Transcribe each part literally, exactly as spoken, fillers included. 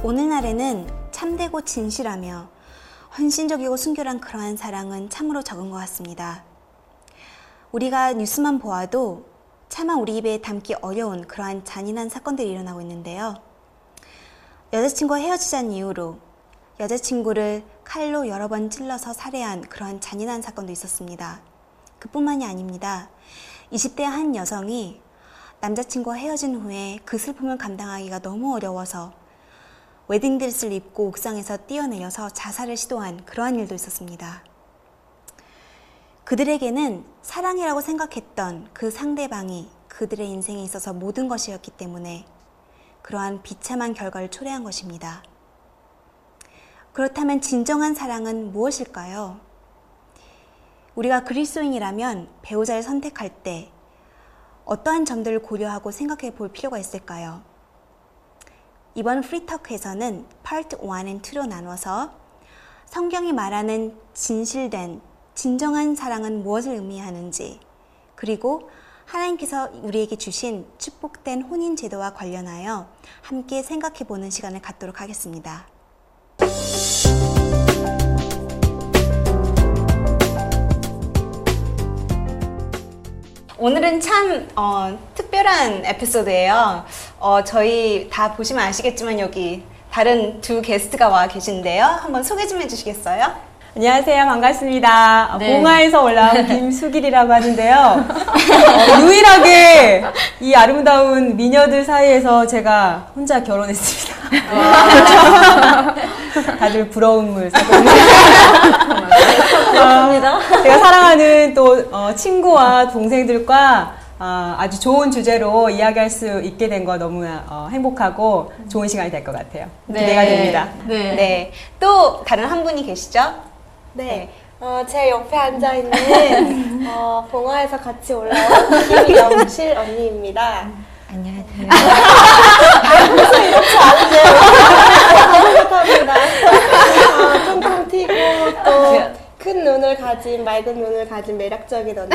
오늘날에는 참되고 진실하며 헌신적이고 순결한 그러한 사랑은 참으로 적은 것 같습니다. 우리가 뉴스만 보아도 차마 우리 입에 담기 어려운 그러한 잔인한 사건들이 일어나고 있는데요. 여자친구와 헤어지자는 이유로 여자친구를 칼로 여러 번 찔러서 살해한 그러한 잔인한 사건도 있었습니다. 그뿐만이 아닙니다. 이십 대 한 여성이 남자친구와 헤어진 후에 그 슬픔을 감당하기가 너무 어려워서 웨딩드레스를 입고 옥상에서 뛰어내려서 자살을 시도한 그러한 일도 있었습니다. 그들에게는 사랑이라고 생각했던 그 상대방이 그들의 인생에 있어서 모든 것이었기 때문에 그러한 비참한 결과를 초래한 것입니다. 그렇다면 진정한 사랑은 무엇일까요? 우리가 그리스도인이라면 배우자를 선택할 때 어떠한 점들을 고려하고 생각해 볼 필요가 있을까요? 이번 프리터크에서는 파트 원 앤 투로 나눠서 성경이 말하는 진실된 진정한 사랑은 무엇을 의미하는지, 그리고 하나님께서 우리에게 주신 축복된 혼인 제도와 관련하여 함께 생각해 보는 시간을 갖도록 하겠습니다. 오늘은 참 어, 특별한 에피소드예요. 어, 저희 다 보시면 아시겠지만 여기 다른 두 게스트가 와 계신데요. 한번 소개 좀 해주시겠어요? 안녕하세요. 반갑습니다. 네. 봉화에서 올라온 김수길이라고 하는데요. 어, 유일하게 이 아름다운 미녀들 사이에서 제가 혼자 결혼했습니다. 다들 부러움을 사고 반갑습니다. 어, 제가 사랑하는 또 어, 친구와 동생들과 어, 아주 좋은 주제로 이야기할 수 있게 된 거 너무 어, 행복하고 좋은 시간이 될 것 같아요. 네. 기대가 됩니다. 네. 네. 또 다른 한 분이 계시죠? 네. 어, 제 옆에 앉아있는 어, 봉화에서 같이 올라온 김영실 언니입니다. 안녕하세요. 무슨 이렇게 앉아요? 못합니다. 어, 통통 튀고 또 큰 눈을 가진, 맑은 눈을 가진 매력적인 언니.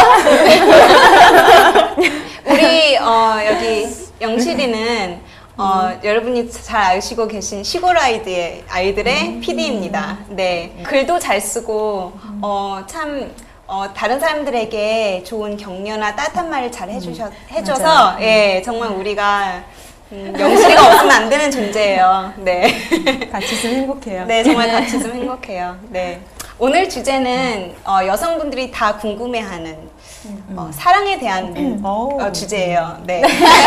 우리 어, 여기 영실이는 어, 음. 여러분이 잘 아시고 계신 시골 아이들의, 아이들의 음. 피디입니다. 네. 글도 잘 쓰고, 어, 참, 어, 다른 사람들에게 좋은 격려나 따뜻한 말을 잘 해주셔, 음. 해줘서, 맞아요. 예, 정말 우리가, 음, 영실이가 없으면 안 되는 존재예요. 네. 같이 있으면 행복해요. 네, 정말 같이 있으면 행복해요. 네. 오늘 주제는, 어, 여성분들이 다 궁금해하는, 음. 어, 사랑에 대한 음. 어, 주제예요. 네.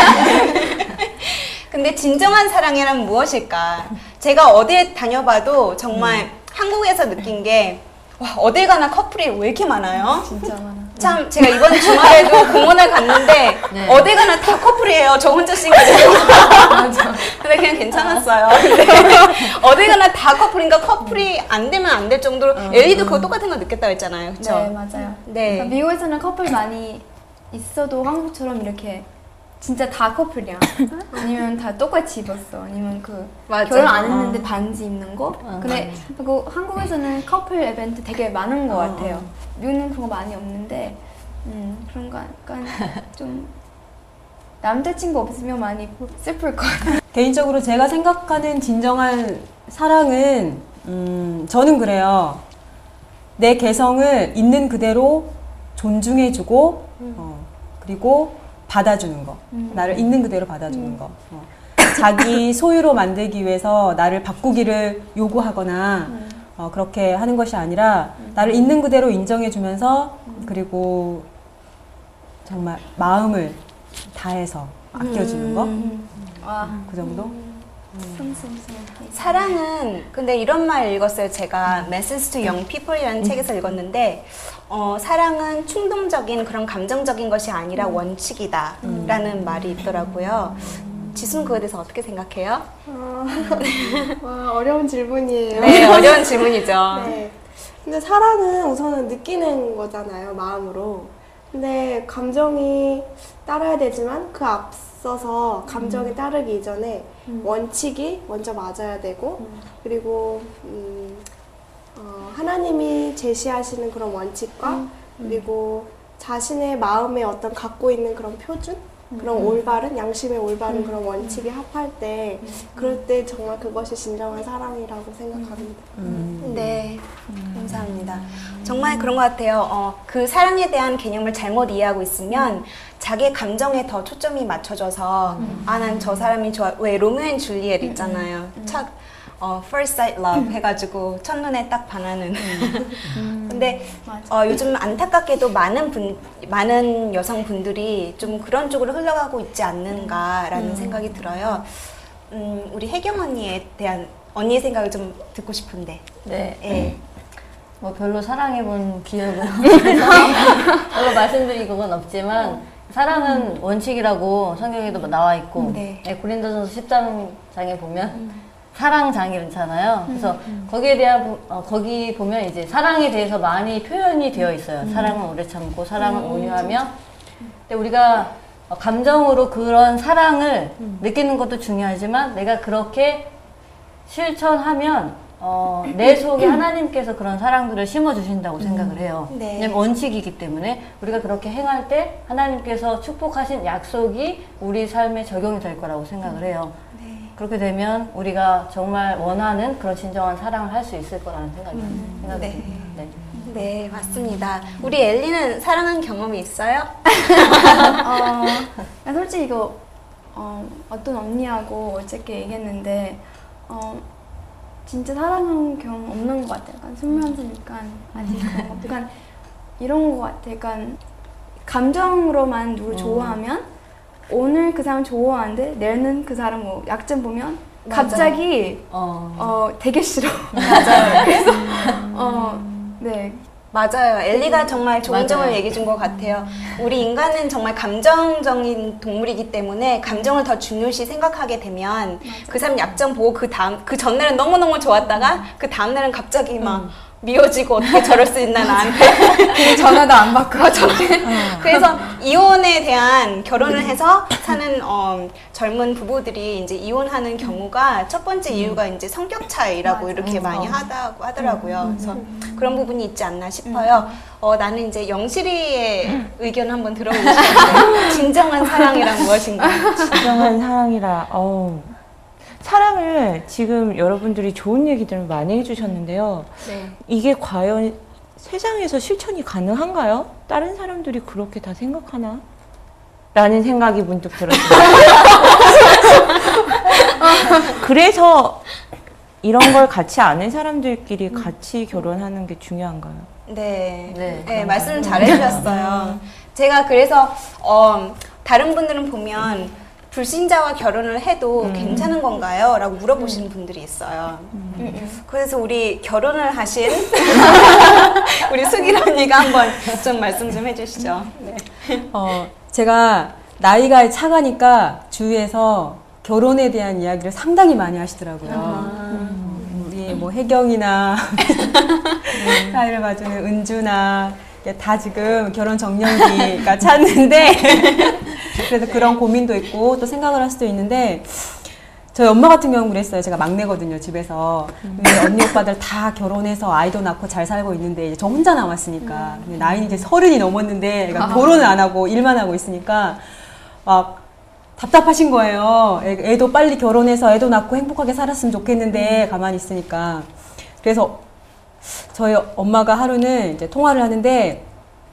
근데 진정한 사랑이란 무엇일까? 제가 어디에 다녀봐도 정말 음. 한국에서 느낀 게, 와, 어딜 가나 커플이 왜 이렇게 많아요? 진짜 많아. 참, 제가 이번 주말에도 공원을 갔는데, 네. 어딜 가나 다 커플이에요. 저 혼자 싱글이에요. 맞아. 근데 그냥 괜찮았어요. 근데 어딜 가나 다 커플인가 커플이 안 되면 안 될 정도로, 음, 엘리도 그거 똑같은 거 느꼈다고 했잖아요. 그쵸? 네, 맞아요. 네. 그러니까 미국에서는 커플 많이 있어도 한국처럼 이렇게 진짜 다 커플이야. 아니면 다 똑같이 입었어. 아니면 그 맞아. 결혼 안 했는데 어. 반지 입는 거. 어, 근데 그리고 한국에서는 커플 이벤트 되게 많은 것 어. 같아요. 미국은 그런 거 많이 없는데, 음, 그런 거 약간 좀 남자친구 없으면 많이 슬플 것 같아요. 개인적으로 제가 생각하는 진정한 사랑은 음, 저는 그래요. 내 개성을 있는 그대로 존중해주고 음. 어, 그리고 받아주는 거. 음. 나를 있는 그대로 받아주는 음. 거. 어. 자기 소유로 만들기 위해서 나를 바꾸기를 요구하거나 음. 어, 그렇게 하는 것이 아니라 음. 나를 있는 그대로 인정해주면서 음. 그리고 정말 마음을 다해서 아껴주는 거. 음. 와. 그 정도? 음. 사랑은, 근데 이런 말 읽었어요. 제가 Message to Young People이라는 음. 책에서 읽었는데, 어, 사랑은 충동적인 그런 감정적인 것이 아니라 음. 원칙이다 음. 라는 말이 있더라고요. 음. 지수는 그거에 대해서 어떻게 생각해요? 어, 와, 어려운 질문이에요. 네, 어려운 질문이죠. 네. 근데 사랑은 우선은 느끼는 거잖아요, 마음으로. 근데 감정이 따라야 되지만 그 앞서서 감정이 음. 따르기 이전에 음. 원칙이 먼저 맞아야 되고 음. 그리고 음, 어, 하나님이 제시하시는 그런 원칙과 음. 그리고 자신의 마음에 어떤 갖고 있는 그런 표준? 그런 올바른 양심의 올바른 그런 원칙이 합할 때 그럴 때 정말 그것이 진정한 사랑이라고 생각합니다. 음. 네, 감사합니다. 정말 그런 것 같아요. 어, 그 사랑에 대한 개념을 잘못 이해하고 있으면 자기 감정에 더 초점이 맞춰져서 아, 난 저 사람이 좋아. 왜 로미오 앤 줄리엣 있잖아요. 첫 어, first sight love 해가지고 첫눈에 딱 반하는. 근데 어, 요즘 안타깝게도 많은 분, 많은 여성분들이 좀 그런 쪽으로 흘러가고 있지 않는가라는 음. 생각이 들어요. 음, 우리 혜경 언니에 대한 언니의 생각을 좀 듣고 싶은데. 네. 예. 뭐 별로 사랑해본 기억은 별로 말씀드릴 건 없지만 사랑은 원칙이라고 성경에도 나와 있고 네. 네, 고린도전서 십 장에 보면 사랑장이잖아요. 그래서 거기에 대한 어, 거기 보면 이제 사랑에 대해서 많이 표현이 되어 있어요. 사랑은 오래 참고 사랑은 온유하며. 근데 우리가 어, 감정으로 그런 사랑을 느끼는 것도 중요하지만 내가 그렇게 실천하면 어, 내 속에 하나님께서 그런 사랑들을 심어주신다고 생각을 해요. 네. 왜냐면 원칙이기 때문에 우리가 그렇게 행할 때 하나님께서 축복하신 약속이 우리 삶에 적용이 될 거라고 생각을 해요. 네. 그렇게 되면 우리가 정말 원하는 그런 진정한 사랑을 할 수 있을 거라는 생각이 생각이 네. 듭니다. 네. 네, 맞습니다. 우리 엘리는 사랑한 경험이 있어요? 어, 난 솔직히 이거 어, 어떤 언니하고 어저께 얘기했는데 어, 진짜 사랑한 경험 없는 것 같아요. 약간 스물한살이니까 아직 그런 거. 약간 이런 것 같아요. 약간 감정으로만 누굴 좋아하면 오늘 그 사람 좋아하는데 내일은 그 사람 뭐 약점 보면 맞아요. 갑자기 어. 어, 되게 싫어. 맞아요. 그래서 어, 네. 맞아요. 엘리가 정말 좋은 맞아요. 점을 얘기해 준 것 같아요. 우리 인간은 정말 감정적인 동물이기 때문에 감정을 더 중요시 생각하게 되면 그 사람 약점 보고 그 다음, 그 전날은 너무너무 좋았다가 그 다음날은 갑자기 막 미워지고 어떻게 저럴 수 있나 나한테. 전화도 안 받고 그래서 이혼에 대한 결혼을 해서 사는 어, 젊은 부부들이 이제 이혼하는 경우가 첫 번째 이유가 이제 성격 차이라고 이렇게 많이 하다고 하더라고요. 그래서 그런 부분이 있지 않나 싶어요. 어, 나는 이제 영실이의 의견 한번 들어보고 싶은데 진정한 사랑이란 무엇인가? 진정한 사랑이라. 어우. 사랑을 지금 여러분들이 좋은 얘기들을 많이 해주셨는데요. 네. 이게 과연 세상에서 실천이 가능한가요? 다른 사람들이 그렇게 다 생각하나? 라는 생각이 문득 들었어요. 그래서 이런 걸 같이 아는 사람들끼리 같이 결혼하는 게 중요한가요? 네, 네, 네, 말씀 잘 해주셨어요. 제가 그래서 어, 다른 분들은 보면 불신자와 결혼을 해도 음. 괜찮은 건가요? 라고 물어보시는 분들이 있어요. 그래서 우리 결혼을 하신 우리 수길 언니가 한번 좀 말씀 좀 해주시죠. 네. 어, 제가 나이가 차가니까 주위에서 결혼에 대한 이야기를 상당히 많이 하시더라고요. 음, 우리 뭐 혜경이나 사이를 봐주는 은주나 다 지금 결혼 정년기가 찼는데 그래서 그런 고민도 있고 또 생각을 할 수도 있는데 저희 엄마 같은 경우는 그랬어요. 제가 막내거든요, 집에서. 근데 언니 오빠들 다 결혼해서 아이도 낳고 잘 살고 있는데 이제 저 혼자 남았으니까 근데 나이는 이제 서른이 넘었는데 그러니까 결혼을 안 하고 일만 하고 있으니까 막 답답하신 거예요. 애, 애도 빨리 결혼해서 애도 낳고 행복하게 살았으면 좋겠는데 가만히 있으니까. 그래서 저희 엄마가 하루는 이제 통화를 하는데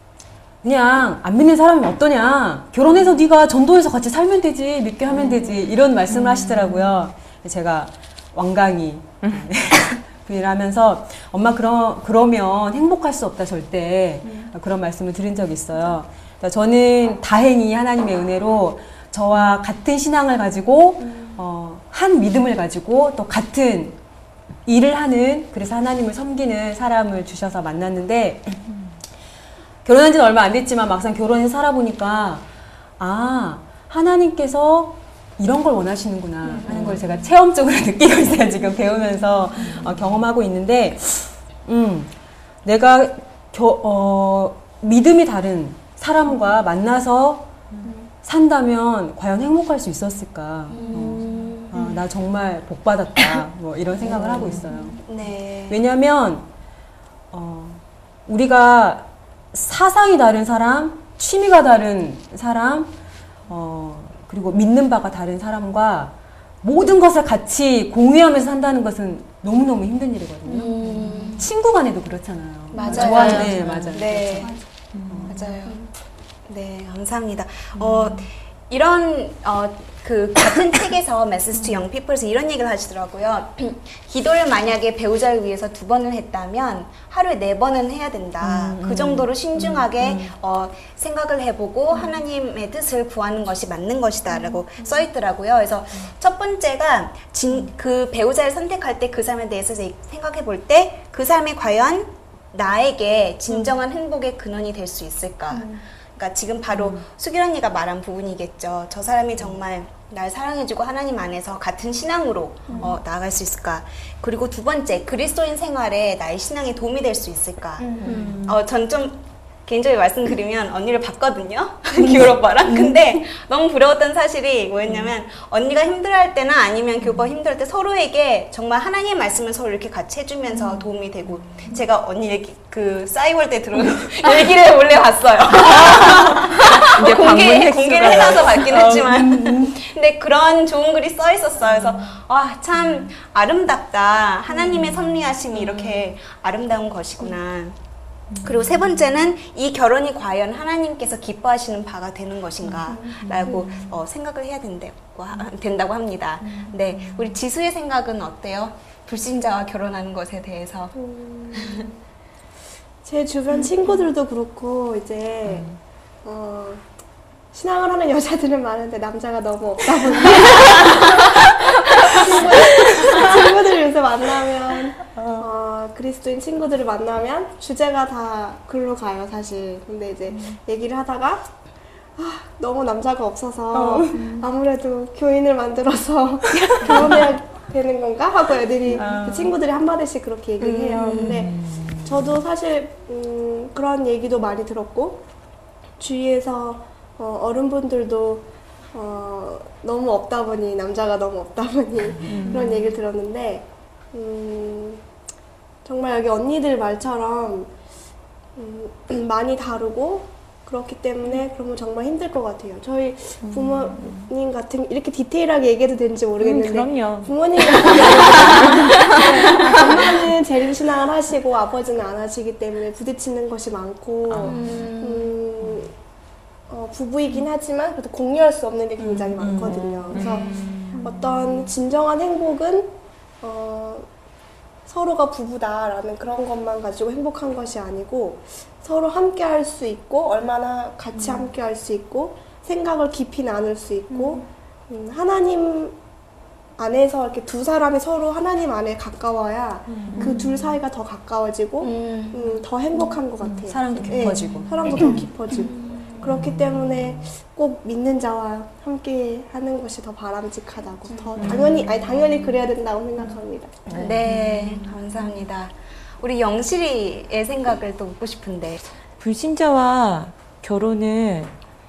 그냥 안 믿는 사람이 어떠냐, 결혼해서 네가 전도해서 같이 살면 되지, 믿게 하면 되지, 이런 말씀을 하시더라고요. 제가 완강히 부인을 하면서 엄마 그러, 그러면 행복할 수 없다 절대, 그런 말씀을 드린 적이 있어요. 저는 다행히 하나님의 은혜로 저와 같은 신앙을 가지고 어, 한 믿음을 가지고 또 같은 일을 하는, 그래서 하나님을 섬기는 사람을 주셔서 만났는데 결혼한 지는 얼마 안 됐지만 막상 결혼해서 살아보니까 아, 하나님께서 이런 걸 원하시는구나 하는 걸 제가 체험적으로 느끼고 있어요. 지금 배우면서 어, 경험하고 있는데 음, 내가 겨, 어, 믿음이 다른 사람과 만나서 산다면 과연 행복할 수 있었을까? 어, 아, 나 정말 복 받았다. 뭐 이런 생각을 하고 있어요. 네. 왜냐하면 어, 우리가 사상이 다른 사람, 취미가 다른 사람, 어, 그리고 믿는 바가 다른 사람과 모든 것을 같이 공유하면서 산다는 것은 너무너무 힘든 일이거든요. 음. 친구 간에도 그렇잖아요. 맞아요. 좋아요. 네, 맞아요. 네. 맞아요. 네, 감사합니다. 어, 이런, 어, 그, 같은 책에서 Message to Young People에서 이런 얘기를 하시더라고요. 기도를 만약에 배우자를 위해서 두 번을 했다면 하루에 네 번은 해야 된다. 음, 그 정도로 신중하게 음, 음. 어, 생각을 해보고 하나님의 뜻을 구하는 것이 맞는 것이다. 라고 써 있더라고요. 그래서 첫 번째가 진, 그 배우자를 선택할 때 그 사람에 대해서 생각해 볼 때 그 사람이 과연 나에게 진정한 행복의 근원이 될 수 있을까? 그러니까 지금 바로 음. 수길 언니가 말한 부분이겠죠. 저 사람이 정말 날 사랑해주고 하나님 안에서 같은 신앙으로 음. 어, 나아갈 수 있을까? 그리고 두 번째, 그리스도인 생활에 나의 신앙에 도움이 될 수 있을까? 음. 어, 전 좀 개인적으로 말씀드리면 언니를 봤거든요. 기울 오빠랑. 근데 너무 부러웠던 사실이 뭐였냐면 언니가 힘들어할 때나 아니면 교우가 힘들어할 때 서로에게 정말 하나님의 말씀을 서로 이렇게 같이 해주면서 도움이 되고 제가 언니 얘기 그 싸이월드에 들어온 얘기를 원래 봤어요. 이제 공개, 공개를 해놔서 봤긴 했지만 근데 그런 좋은 글이 써 있었어요. 그래서 아, 참 아름답다. 하나님의 섭리하심이 이렇게 아름다운 것이구나. 그리고 세 번째는 이 결혼이 과연 하나님께서 기뻐하시는 바가 되는 것인가 라고 어, 생각을 해야 된다고, 된다고 합니다. 네, 우리 지수의 생각은 어때요? 불신자와 결혼하는 것에 대해서. 음, 제 주변 친구들도 그렇고 이제 어, 신앙을 하는 여자들은 많은데 남자가 너무 없다 보니 친구들, 친구들 요새 만나면 어, 그리스도인 친구들을 만나면 주제가 다 글로 가요 사실. 근데 이제 얘기를 하다가 아, 너무 남자가 없어서 어. 아무래도 교인을 만들어서 결혼해야 되는 건가 하고 애들이 어. 그 친구들이 한마디씩 그렇게 얘기를 해요. 근데 저도 사실 음, 그런 얘기도 많이 들었고 주위에서 어, 어른분들도 어, 너무 없다 보니 남자가 너무 없다 보니 음. 그런 얘기를 들었는데 음, 정말 여기 언니들 말처럼 음, 많이 다르고 그렇기 때문에 그러면 정말 힘들 것 같아요. 저희 부모님 같은 이렇게 디테일하게 얘기해도 되는지 모르겠는데 음, 그럼요. 부모님 같은 경우는 엄마는 재림신앙을 하시고 아버지는 안 하시기 때문에 부딪히는 것이 많고 음, 어, 부부이긴 하지만 그래도 공유할 수 없는 게 굉장히 많거든요. 그래서 어떤 진정한 행복은 어, 서로가 부부다라는 그런 것만 가지고 행복한 것이 아니고 서로 함께 할 수 있고 얼마나 같이 음. 함께 할 수 있고 생각을 깊이 나눌 수 있고 음. 음, 하나님 안에서 이렇게 두 사람이 서로 하나님 안에 가까워야 음. 그 둘 사이가 더 가까워지고 음. 음, 더 행복한 것 같아요. 사랑도 깊어지고 네, 사랑도 더 깊어지고 그렇기 때문에 꼭 믿는 자와 함께 하는 것이 더 바람직하다고 더 당연히 아니 당연히 그래야 된다고 생각합니다. 네, 네 감사합니다. 우리 영실이의 생각을 또 묻고 싶은데 불신자와 결혼을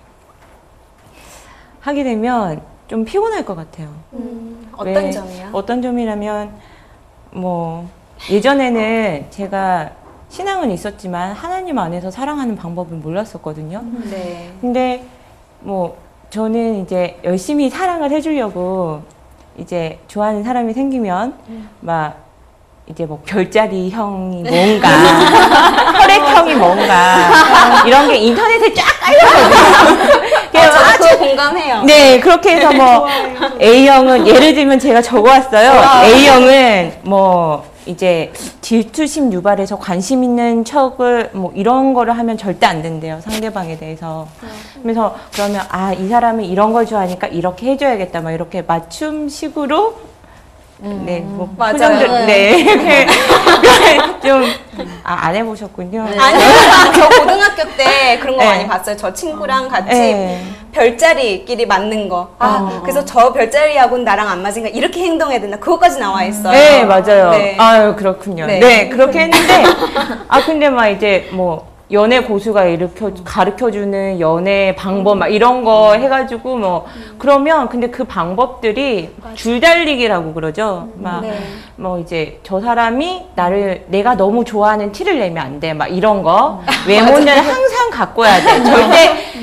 하게 되면 좀 피곤할 것 같아요. 음, 어떤 점이요? 어떤 점이라면 뭐 예전에는 제가 신앙은 있었지만 하나님 안에서 사랑하는 방법을 몰랐었거든요. 네. 근데 뭐 저는 이제 열심히 사랑을 해주려고 이제 좋아하는 사람이 생기면 막 이제 뭐 별자리 형이 뭔가 혈액형이 뭔가 이런 게 인터넷에 쫙 깔려있거든요. 어, 저도 공감해요. 네, 그렇게 해서 뭐 A형은 예를 들면 제가 적어왔어요. A형은 뭐 이제 질투심 유발해서 관심 있는 척을 뭐 이런 거를 하면 절대 안 된대요. 상대방에 대해서. 그래서 그러면 아, 이 사람이 이런 걸 좋아하니까 이렇게 해줘야겠다. 막 이렇게 맞춤식으로 음, 네, 뭐 맞아요. 표정들, 네, 이렇게 좀 아, 안 해보셨군요. 네. 아니요, 저 고등학교 때 그런 거 네. 많이 봤어요. 저 친구랑 같이 네. 별자리끼리 맞는 거. 아, 어. 그래서 저 별자리하고는 나랑 안 맞으니까 이렇게 행동해야 된다. 그것까지 나와 있어요. 네, 맞아요. 네. 아유, 그렇군요. 네. 네, 그렇게 했는데, 아, 근데 막 이제 뭐, 연애 고수가 일으켜, 가르쳐주는 연애 방법, 막 이런 거 해가지고, 뭐, 그러면, 근데 그 방법들이 줄달리기라고 그러죠. 막, 네. 뭐, 이제, 저 사람이 나를, 내가 너무 좋아하는 티를 내면 안 돼. 막 이런 거. 외모는 항상 가꿔야 돼. 절대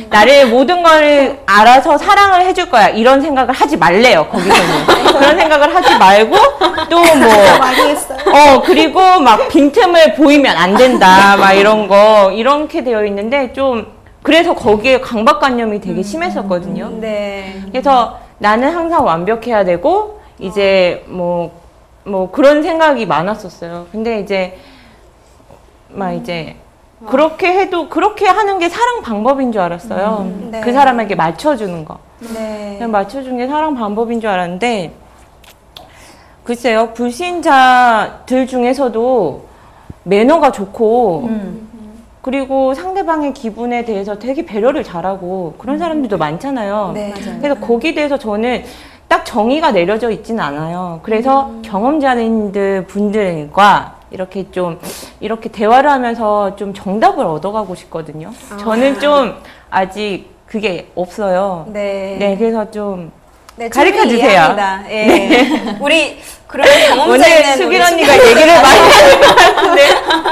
나를 모든 걸 알아서 사랑을 해줄 거야. 이런 생각을 하지 말래요, 거기서는. 그런 생각을 하지 말고, 또 뭐, 많이 했어요. 어, 그리고 막 빈틈을 보이면 안 된다, 막 이런 거, 이렇게 되어 있는데, 좀, 그래서 거기에 강박관념이 되게 심했었거든요. 네. 그래서 나는 항상 완벽해야 되고, 이제 뭐, 뭐 그런 생각이 많았었어요. 근데 이제, 막 이제, 그렇게 해도, 그렇게 하는 게 사랑 방법인 줄 알았어요. 음, 네. 그 사람에게 맞춰주는 거. 네. 그냥 맞춰주는 게 사랑 방법인 줄 알았는데, 글쎄요, 불신자들 중에서도 매너가 좋고, 음. 그리고 상대방의 기분에 대해서 되게 배려를 잘하고, 그런 사람들도 많잖아요. 네. 맞아요. 그래서 거기에 대해서 저는 딱 정의가 내려져 있지는 않아요. 그래서 경험자들 분들과 이렇게 좀, 이렇게 대화를 하면서 좀 정답을 얻어가고 싶거든요. 저는 좀 아직 그게 없어요. 네. 네, 그래서 좀 네, 가르쳐 충분히 주세요. 이해합니다. 예. 우리 그런 경험자 오늘 있는 수길 우리 언니가 얘기를 많이 하는 것 같은데.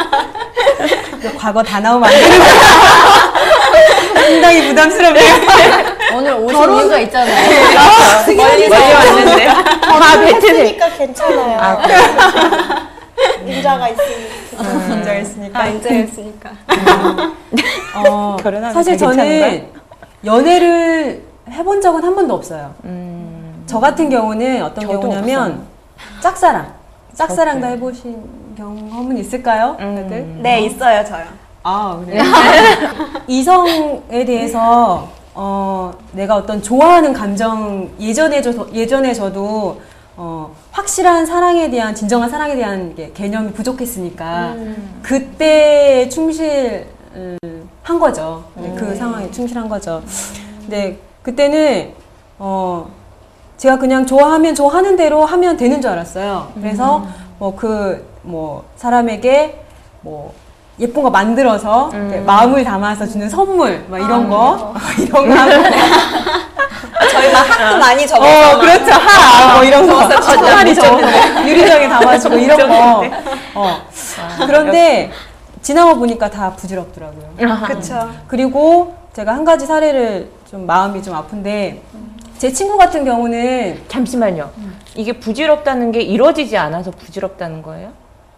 과거 다 나오면 안 되는 거야. 상당히 부담스럽네요. 오늘 오신 이유가 있잖아요. 멀리 왔는데. 다 뱉으세요. 했으니까 괜찮아요. 아, 인자가 있으니까. 인자했으니까. 아, 인자였으니까. 어, 결혼하면 사실 다 괜찮은가? 저는 연애를 해본 적은 한 번도 없어요. 음, 저 같은 경우는 어떤 저도 경우냐면 짝사랑. 짝사랑도 저도요. 해보신 경험은 있을까요? 음. 다들? 네, 있어요, 저요. 아, 그래요? 이성에 대해서 어, 내가 어떤 좋아하는 감정 예전에 저 예전에 저도 어, 확실한 사랑에 대한 진정한 사랑에 대한 게 개념이 부족했으니까 그때 충실한 거죠. 네, 그 상황에 충실한 거죠. 근데 그때는 어, 제가 그냥 좋아하면 좋아하는 대로 하면 되는 줄 알았어요. 그래서 뭐 그 뭐 사람에게 뭐 예쁜 거 만들어서 이렇게 마음을 담아서 주는 선물 막 이런 거 이런 거 하고 저희 막 학도 많이 어 적어서. 그렇죠 하 뭐 이런 거 천마리 적어서 유리병에 담아주고 이런 거 어. 그런데 지나고 보니까 다 부질없더라고요. 그쵸. 그리고 제가 한 가지 사례를 좀 마음이 좀 아픈데 제 친구 같은 경우는 잠시만요. 이게 부질없다는 게 이루어지지 않아서 부질없다는 거예요?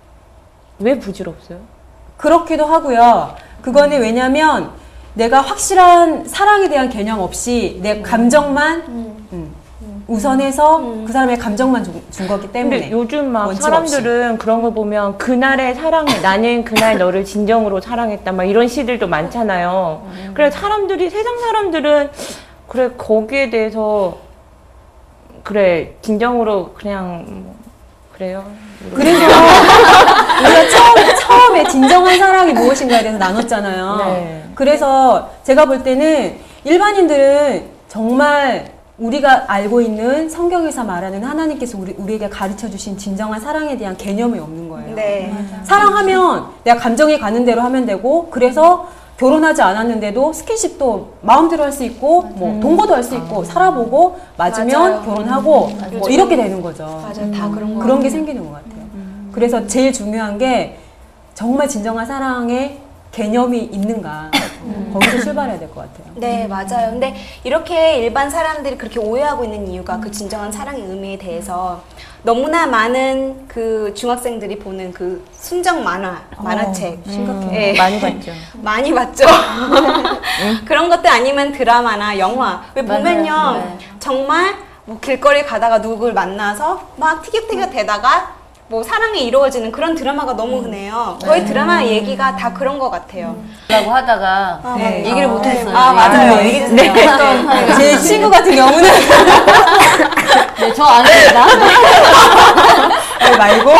왜 부질없어요? 그렇기도 하고요. 그거는 왜냐면 내가 확실한 사랑에 대한 개념 없이 내 감정만 음, 우선해서 그 사람의 감정만 준, 준 거기 때문에. 근데 요즘 막 원칙 사람들은 그런 걸 보면 그날의 사랑을 나는 그날 너를 진정으로 사랑했다 막 이런 시들도 많잖아요. 그래 사람들이 세상 사람들은 그래 거기에 대해서 그래 진정으로 그냥 뭐, 그래요. 그래서 우리가 처음, 처음에 진정한 사랑이 무엇인가에 대해서 나눴잖아요. 네. 그래서 제가 볼 때는 일반인들은 정말 우리가 알고 있는 성경에서 말하는 하나님께서 우리, 우리에게 가르쳐 주신 진정한 사랑에 대한 개념이 없는 거예요. 네. 사랑하면 내가 감정이 가는 대로 하면 되고 그래서 결혼하지 않았는데도 스킨십도 마음대로 할 수 있고 뭐 동거도 할 수 있고 살아보고 맞으면 맞아요. 결혼하고 뭐 이렇게 되는 거죠. 맞아요. 다 그런 거. 그런 게 생기는 것 같아요. 그래서 제일 중요한 게 정말 진정한 사랑의 개념이 있는가 거기서 출발해야 될 것 같아요. 네, 맞아요. 근데 이렇게 일반 사람들이 그렇게 오해하고 있는 이유가 그 진정한 사랑의 의미에 대해서 너무나 많은 그 중학생들이 보는 그 순정 만화, 만화책. 심각해. 예. 많이 봤죠. 많이 봤죠. 그런 것들 아니면 드라마나 영화. 왜 보면요. 맞아요. 네. 정말 뭐 길거리 가다가 누굴 만나서 막 티격태격 대다가 뭐 사랑이 이루어지는 그런 드라마가 너무 흔해요. 거의 드라마 얘기가 다 그런 것 같아요. 라고 하다가 네. 얘기를 못했어요. 아, 맞아요. 네. 얘기 주세요. 네. 제 친구 같은 경우는 네, 저 아닙니다. 아니, 말고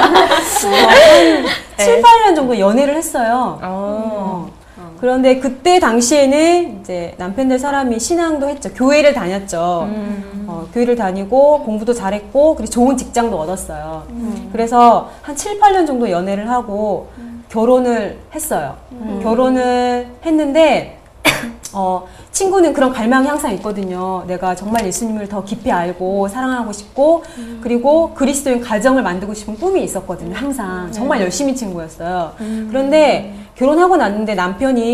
한 칠, 팔 년 정도 연애를 했어요. 어. 어. 그런데 그때 당시에는 이제 남편들 사람이 신앙도 했죠. 교회를 다녔죠. 어, 교회를 다니고 공부도 잘했고 그리고 좋은 직장도 얻었어요. 그래서 한 칠, 팔 년 정도 연애를 하고 결혼을 했어요. 결혼을 했는데 어, 친구는 그런 갈망이 항상 있거든요. 내가 정말 예수님을 더 깊이 알고 사랑하고 싶고 그리고 그리스도인 가정을 만들고 싶은 꿈이 있었거든요. 항상 정말 열심히 친구였어요. 그런데 결혼하고 났는데 남편이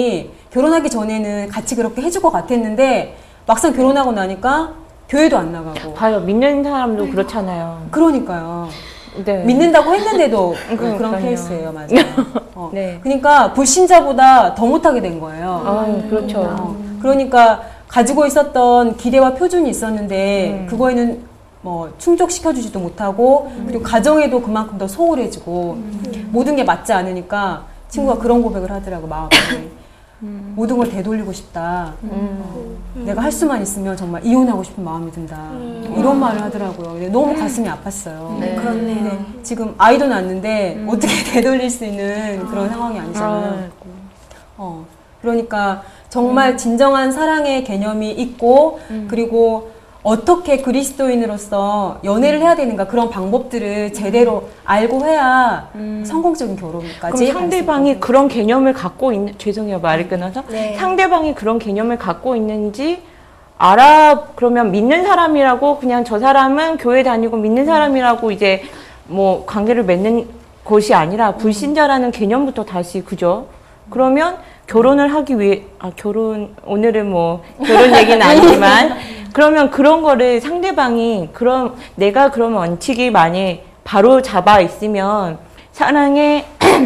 결혼하기 전에는 같이 그렇게 해줄 것 같았는데 막상 결혼하고 나니까 교회도 안 나가고. 봐요. 믿는 사람도 그렇잖아요. 그러니까요. 네. 믿는다고 했는데도 그런 그러니까요. 케이스예요, 맞아요. 어. 네. 그러니까 불신자보다 더 못하게 된 거예요. 아, 그렇죠. 어. 그러니까 가지고 있었던 기대와 표준이 있었는데 음. 그거에는 뭐 충족시켜주지도 못하고 음. 그리고 가정에도 그만큼 더 소홀해지고 음. 모든 게 맞지 않으니까 친구가 그런 고백을 하더라고, 마음에. 음. 모든 걸 되돌리고 싶다. 음. 내가 할 수만 있으면 정말 이혼하고 싶은 마음이 든다. 이런 말을 하더라고요. 근데 너무 가슴이 아팠어요. 네. 그렇네요. 근데 지금 아이도 낳았는데 어떻게 되돌릴 수 있는 그런 상황이 아니잖아요. 어, 그러니까 정말 진정한 사랑의 개념이 있고 그리고 어떻게 그리스도인으로서 연애를 해야 되는가 그런 방법들을 제대로 알고 해야 성공적인 결혼까지 그럼 갈 상대방이 그런 개념을 갖고 있는, 죄송해요, 말을 끊어서. 네. 상대방이 그런 개념을 갖고 있는지 알아, 그러면 믿는 사람이라고 그냥 저 사람은 교회 다니고 믿는 사람이라고 이제 뭐 관계를 맺는 것이 아니라 불신자라는 개념부터 다시, 그죠? 그러면 결혼을 하기 위해, 아, 결혼, 오늘은 뭐 결혼 얘기는 아니지만 그러면 그런 거를 상대방이 그런, 내가 그런 원칙이 많이 바로 잡아 있으면 사랑의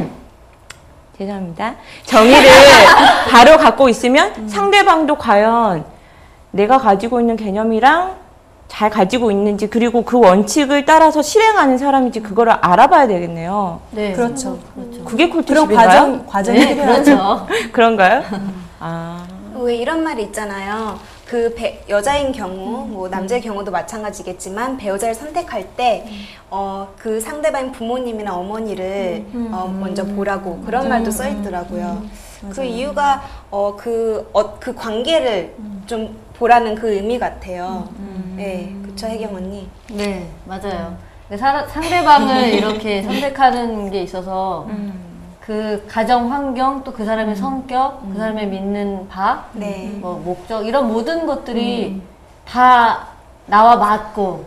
죄송합니다. 정의를 바로 갖고 있으면 상대방도 과연 내가 가지고 있는 개념이랑 잘 가지고 있는지 그리고 그 원칙을 따라서 실행하는 사람인지 그거를 알아봐야 되겠네요. 네. 그렇죠. 그렇죠. 그게 그런 콜투십인가요? 과정, 과정이 네, 그렇죠. 그런가요? 아. 왜 이런 말이 있잖아요. 그 배, 여자인 경우, 뭐 남자의 경우도 마찬가지겠지만 배우자를 선택할 때, 어, 그 상대방 부모님이나 어머니를 어, 먼저 보라고 그런 말도 써 있더라고요. 그 이유가 어, 그, 어, 그 관계를 좀 보라는 그 의미 같아요. 네, 그쵸, 혜경 언니. 네, 맞아요. 사, 상대방을 이렇게 선택하는 게 있어서 그 가정 환경, 또 그 사람의 성격, 그 사람의 믿는 바, 네. 뭐 목적, 이런 모든 것들이 다 나와 맞고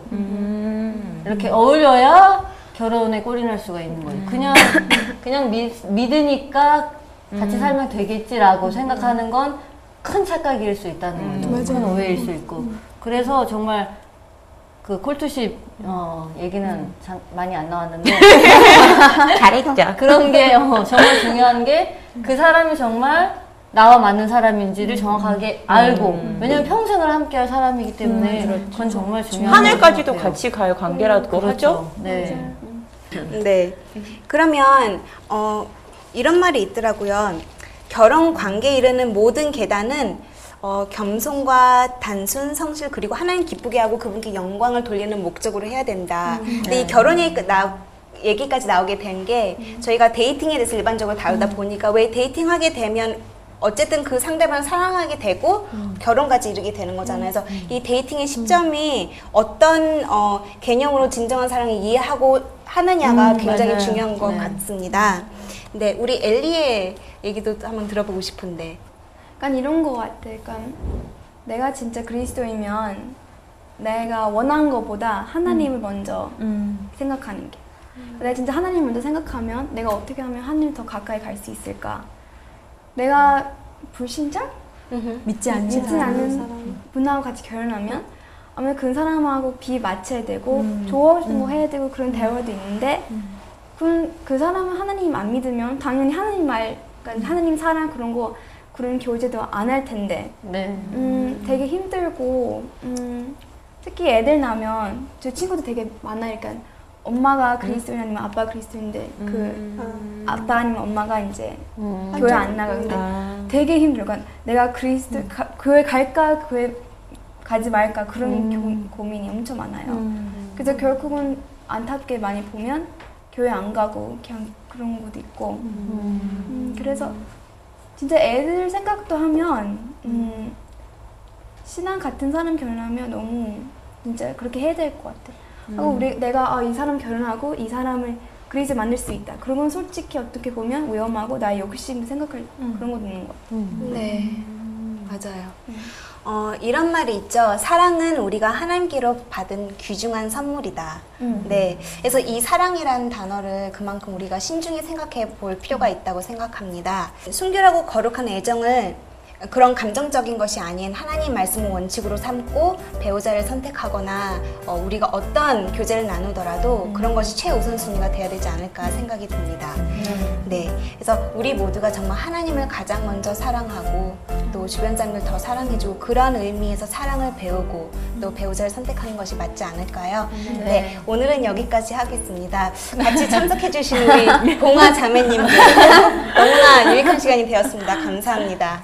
이렇게 어울려야 결혼에 꼴이 날 수가 있는 거예요. 그냥 그냥 믿, 믿으니까 같이 살면 되겠지라고 생각하는 건 큰 착각일 수 있다는 거예요. 큰 오해일 수 있고. 그래서 정말 그 콜투십 어, 얘기는 참 많이 안 나왔는데 잘했죠. 그런 게 어, 정말 중요한 게 그 사람이 정말 나와 맞는 사람인지를 정확하게 알고, 왜냐면 평생을 함께할 사람이기 때문에 그건 정말 중요한 하늘까지도 것 같아요. 같이 가요, 관계라고. 그렇죠? 네. 네. 그러면 어, 이런 말이 있더라고요. 결혼 관계에 이르는 모든 계단은 어, 겸손과 단순, 성실 그리고 하나님 기쁘게 하고 그분께 영광을 돌리는 목적으로 해야 된다. 근데 이 결혼 얘기, 나, 얘기까지 나오게 된 게 저희가 데이팅에 대해서 일반적으로 다루다 보니까 왜 데이팅하게 되면 어쨌든 그 상대방을 사랑하게 되고 결혼까지 이르게 되는 거잖아요. 그래서 이 데이팅의 시점이 어떤 어, 개념으로 진정한 사랑을 이해하고 하느냐가 굉장히 맞아요. 중요한 것 네. 같습니다. 네, 우리 엘리의 얘기도 한번 들어보고 싶은데. 약간 이런 거 같아. 그러니까 내가 진짜 그리스도이면 내가 원하는 것보다 하나님을 먼저 생각하는 게. 내가 진짜 하나님 먼저 생각하면 내가 어떻게 하면 하나님 더 가까이 갈 수 있을까? 내가 불신자? 믿지 않는 믿지 사람. 않는 분하고 같이 결혼하면 아무래도 그 사람하고 비맞춰야 되고 좋아하는 거 해야 되고 그런 대화도 있는데 그, 그 사람은 하나님 안 믿으면 당연히 하나님 말, 그러니까 하나님 사랑 그런 거 그런 교제도 안 할 텐데 네. 음, 되게 힘들고 음, 특히 애들 나면 저 친구도 되게 많아요. 그러니까 엄마가 그리스도인 아니면 아빠가 그리스도인데 그 아빠 아니면 엄마가 이제 음. 교회 안 나가. 근데 되게 힘들어. 그러니까 내가 그리스도 가, 교회 갈까 교회 가지 말까 그런 교, 고민이 엄청 많아요. 그래서 결국은 안타깝게 많이 보면 교회 안 가고 그냥 그런 것도 있고. 음, 그래서 진짜 애들 생각도 하면 음, 신앙 같은 사람 결혼하면 너무 진짜 그렇게 해야 될 것 같아. 하고 우리 내가 아, 이 사람 결혼하고 이 사람을 그리스 만들 수 있다. 그러면 솔직히 어떻게 보면 위험하고 나의 욕심도 생각할 그런 것도 있는 것 같아. 네, 맞아요. 어, 이런 말이 있죠. 사랑은 우리가 하나님께로 받은 귀중한 선물이다. 음. 네, 그래서 이 사랑이라는 단어를 그만큼 우리가 신중히 생각해 볼 필요가 있다고 생각합니다. 순결하고 거룩한 애정을 그런 감정적인 것이 아닌 하나님 말씀을 원칙으로 삼고 배우자를 선택하거나 어, 우리가 어떤 교제를 나누더라도 음. 그런 것이 최우선순위가 되어야 되지 않을까 생각이 듭니다. 음. 네, 그래서 우리 모두가 정말 하나님을 가장 먼저 사랑하고 또 주변 사람들 더 사랑해주고 그런 의미에서 사랑을 배우고 또 배우자를 선택하는 것이 맞지 않을까요? 네, 네 오늘은 여기까지 하겠습니다. 같이 참석해주신 우리 봉아 자매님들 너무나 유익한 시간이 되었습니다. 감사합니다.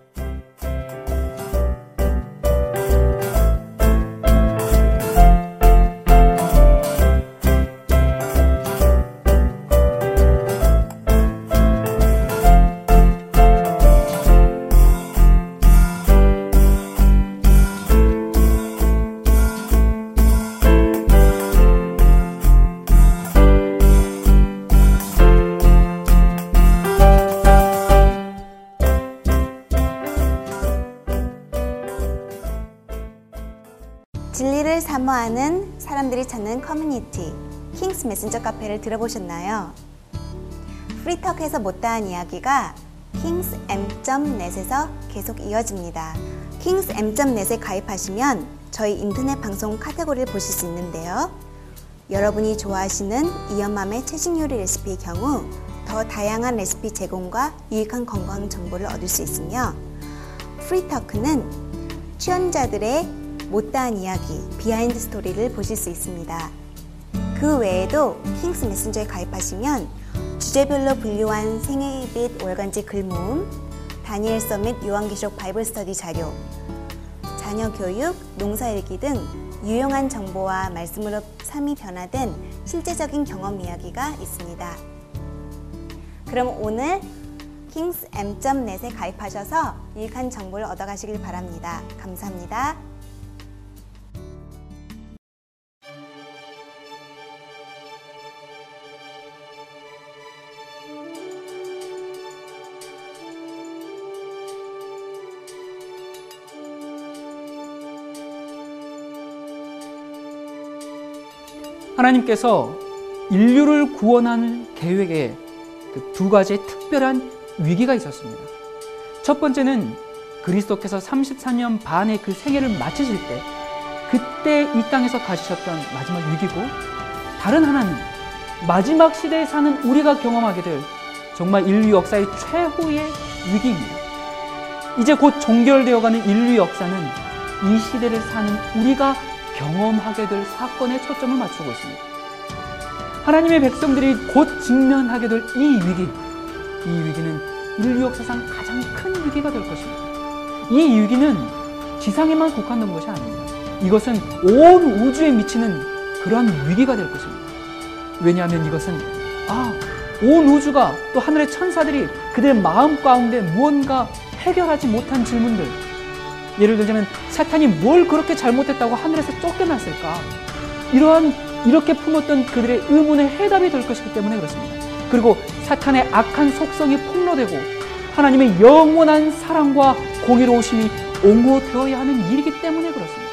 진리를 사모하는 사람들이 찾는 커뮤니티 킹스 메신저 카페를 들어보셨나요? 프리터크에서 못다한 이야기가 킹스 엠 넷에서 계속 이어집니다. 킹스 엠 넷에 가입하시면 저희 인터넷 방송 카테고리를 보실 수 있는데요. 여러분이 좋아하시는 이연맘의 채식 요리 레시피의 경우 더 다양한 레시피 제공과 유익한 건강 정보를 얻을 수 있으며 프리터크는 출연자들의 못다한 이야기, 비하인드 스토리를 보실 수 있습니다. 그 외에도 킹스 메신저에 가입하시면 주제별로 분류한 생애빛 월간지 글모음, 다니엘 서밋 요한계시록 바이블 스터디 자료, 자녀 교육, 농사일기 등 유용한 정보와 말씀으로 삶이 변화된 실제적인 경험 이야기가 있습니다. 그럼 오늘 킹스 엠 넷에 가입하셔서 유익한 정보를 얻어가시길 바랍니다. 감사합니다. 하나님께서 인류를 구원하는 계획에 그 두 가지의 특별한 위기가 있었습니다. 첫 번째는 그리스도께서 삼십사 년 반의 그 생애를 마치실 때 그때 이 땅에서 가지셨던 마지막 위기고, 다른 하나는 마지막 시대에 사는 우리가 경험하게 될 정말 인류 역사의 최후의 위기입니다. 이제 곧 종결되어가는 인류 역사는 이 시대를 사는 우리가 경험하게 될 사건에 초점을 맞추고 있습니다. 하나님의 백성들이 곧 직면하게 될 이 위기, 이 위기는 인류 역사상 가장 큰 위기가 될 것입니다. 이 위기는 지상에만 국한된 것이 아닙니다. 이것은 온 우주에 미치는 그러한 위기가 될 것입니다. 왜냐하면 이것은 아, 온 우주가 또 하늘의 천사들이 그들의 마음 가운데 무언가 해결하지 못한 질문들, 예를 들자면 사탄이 뭘 그렇게 잘못했다고 하늘에서 쫓겨났을까? 이러한 이렇게 품었던 그들의 의문의 해답이 될 것이기 때문에 그렇습니다. 그리고 사탄의 악한 속성이 폭로되고 하나님의 영원한 사랑과 공의로우심이 옹호되어야 하는 일이기 때문에 그렇습니다.